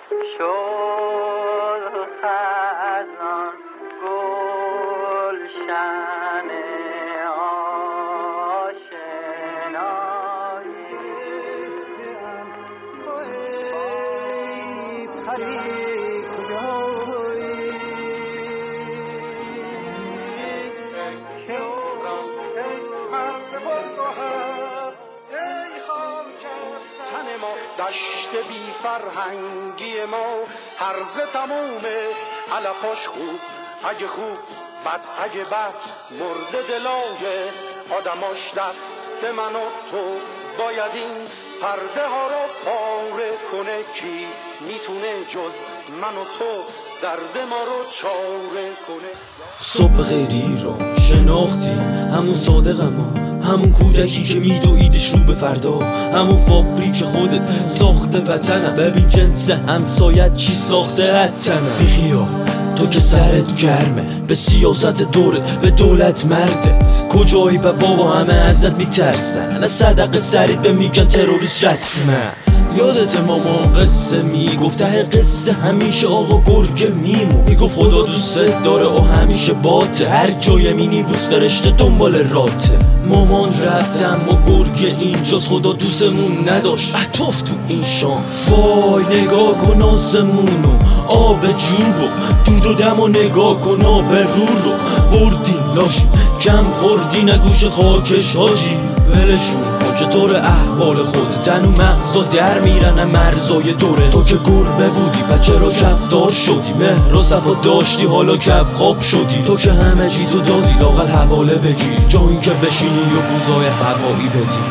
شد خزان گلشن آشنایی پری کجایی دشت بی فرهنگی ما هرزه تمومه علفاش خوب اگه خوب بد اگه بد مرده دلای آدماش دست من و تو باید این پرده ها رو پاره کنه کی میتونه جز من و تو درد ما رو چاره کنه صبح خیلی رو شناختی همون صادقم همون کودکی که میدویدش رو به فردا همون فابریک خودت ساخته وطنم ببین جنس همسایت چی ساخته حتنم بیخیا تو که سرت گرمه به سیاست دورت به دولت مردت کجایی و بابا همه ازت میترسن نه صدقه سرید به میگن تروریست رسمه یادت مامان قصه میگفت ته قصه همیشه آقا گرگه میگفت خدا دوست داره و همیشه باته هر جای مینیبوس فرشته دنبال راته مامان رفتم و گرگه اینجاست خدا دوستمون نداشت عطف تو این شانس وای نگاه کن آسمونو آب جوبو دود و دم و نگاه کن آب رو بردین لاشی کم خوردی نگوش خاکش حاجی ولشون کن چطور احوال خود تن و مغزا در میرن مرزای دوره تو که گربه بودی بچه را کفدار شدی مهر و صفا داشتی حالا کف خواب شدی تو که همه جی تو دادی لاغل حواله بگیر جا این که بشینی و بوزای هوایی بدی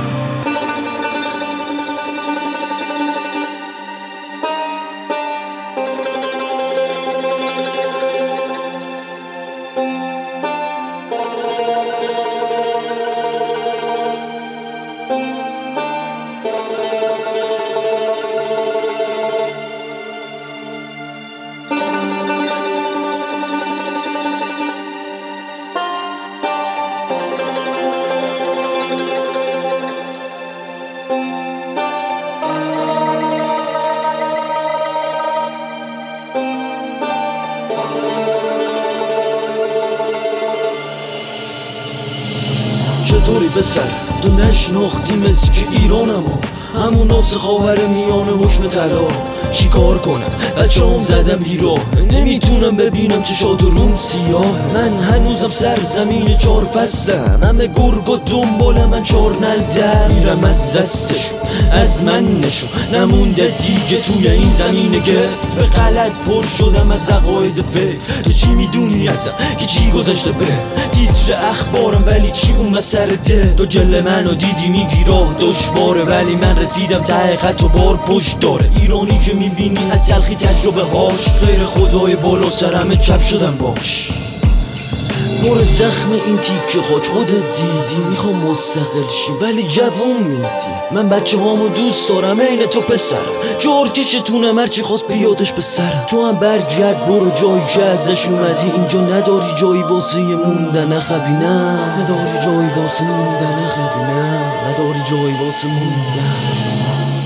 چطوری پسر تو نشناختی مثل که ایرانم همون ناس خاور میانه حکم طلا چی کار کنم بچه هم زدم بیراه نمیتونم ببینم چشات روم سیاه من هنوزم سرزمین 4 فصلم همه گرگ و دنبال من 4 نلدر میرم از دستشون از من نشون نمونده دیگه توی این زمین گرد به غلط پر شدم از عقاید فکر تو چی میدونی ازم که چی گذشته به تیتر اخبارم ولی چی اون سر ده تو جل منو دیدی میگی راه دشواره ولی من رسیدم ته خط و بار پشت داره ایرانی که میبینی از تلخی تجربه هاش غیر خدای بالا سرمه چپ شدم باش پر زخم این تیکه خاک خودت دیدی میخوام مستقل شی ولی جوون میدی من بچه هامو دوست دارم این تو پسرم جارکشتونم هرچی خواست بیادش به سرم تو هم برگرد برو جایی که ازش اومدی اینجا نداری جایی واسه موندن نخوی نه نداری جایی واسه موندن نخوی نه نداری جایی واسه موندن